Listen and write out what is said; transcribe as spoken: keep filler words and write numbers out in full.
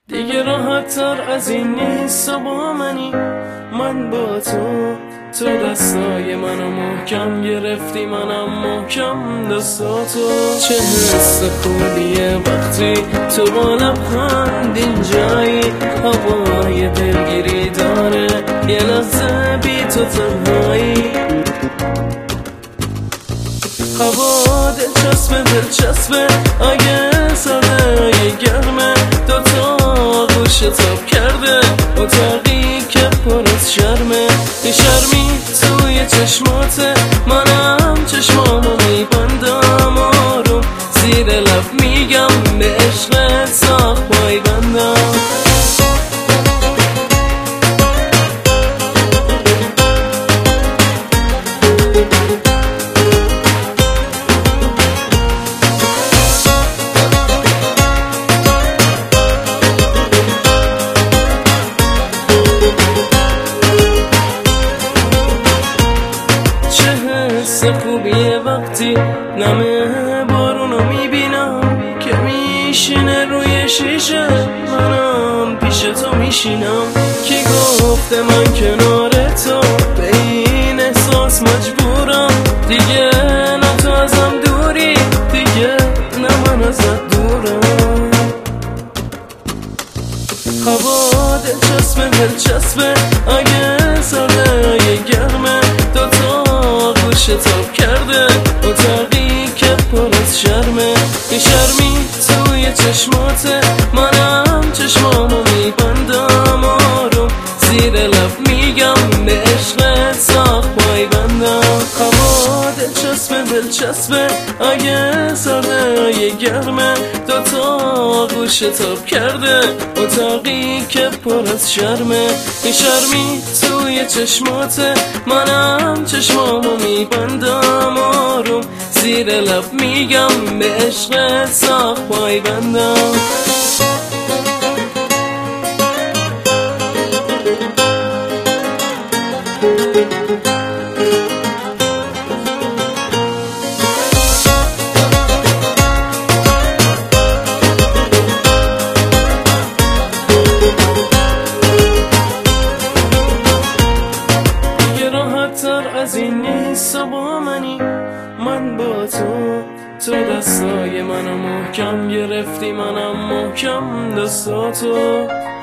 دیگه راحت تر از این نیست و با منی، من با تو تو دستای منو محکم گرفتی، منم محکم دستاتو. چه حس خوبیه وقتی تو با لبخند اینجایی، هوای دلگیری داره یه لحظه بی تو تنهایی. هوا دلچسبه دلچسبه اگه سرده اگه گرمه، دوتا گوش تاب کرده اتاقی که پر از شرمه. یه شرمی توی چشماته، منم چشمامو میبندم آروم، زیر لب میگم به عشقت ساخت پای بندم. خوبیه وقتی نمه بارونو میبینم که میشینه روی شیشه، منم پیش تو میشینم. کی گفته من کنار تو به این احساس مجبورم، دیگه نه تو ازم دوری دیگه نه من ازت دورم. هوا دلچسبه دلچسبه اگه سرده اگه گرمه، دوتا شتاب کرده اتاقی که پر از شرمه. یه شرمی توی چشماته، منم چشمامو میبندم آروم، زیر لب میگم به عشقت ساخت پای بندم. هوا دلچسبه دلچسبه اگه سرده اگه گرمه، دوتا گوش شتاب کرده اتاقی که پر از شرمه. یه شرمی توی چشماته، منم چشمامو میبندم آروم، زیر لب میگم به عشقت ساخت پای بندم. از این نیست و با منی، من با تو تو دستای منو محکم گرفتی، منم محکم دستاتو.